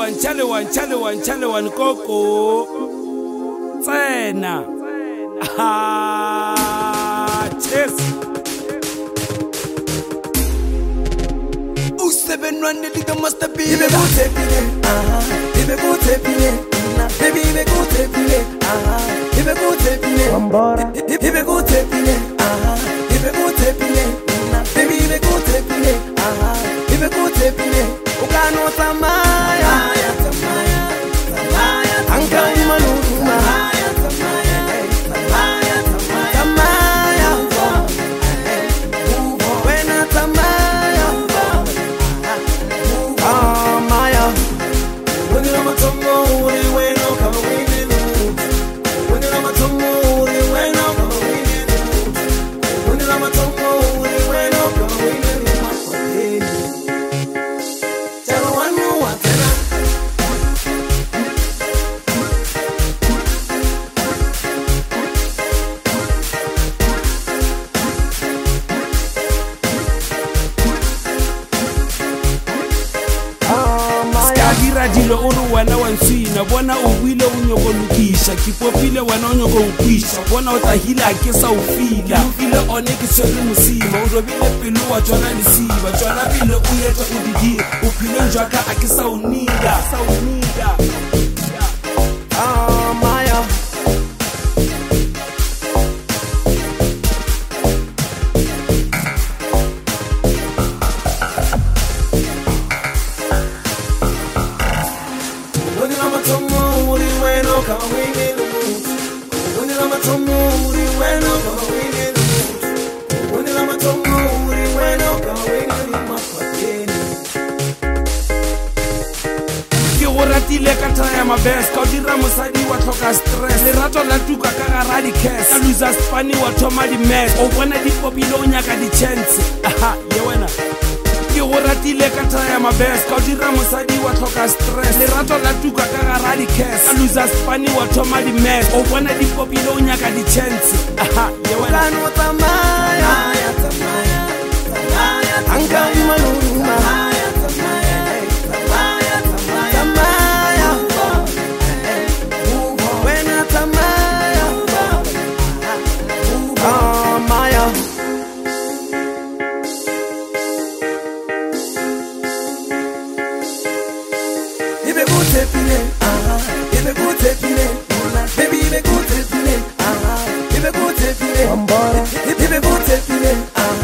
one koko tsena cheers U7 the master be ibe go tepile ibe go tepile baby ibe go tepile ibe go tepile ibe go tepile ibe go tepile baby ibe go tepile ibe go tepile ukano tamaya anka imanuma dilo o re wena wa nswina bona o buile o nyoko lokisha ke popile wena o nyoko ukwisha bona o tahila ke sa o fila o file one ke tshwere mosima o robile pelo wa tsona lesiba tsona pele o yetsa o didi o phile njaka a ke sa o nida maya ratile ka taya mabes ka dira mosadi wa tlhoka stress lerato la tuka ka gara di cash ka loser spani wa thoma di mess o bona di popile o nyaka di chance ye wena ke go ratile ka taya mabes ka dira mosadi wa tlhoka stress lerato la tuka ka gara di cash ka loser spani wa thoma di mess o bona di popile o nyaka di chance ye wena kano tamaya anka imanuma baby,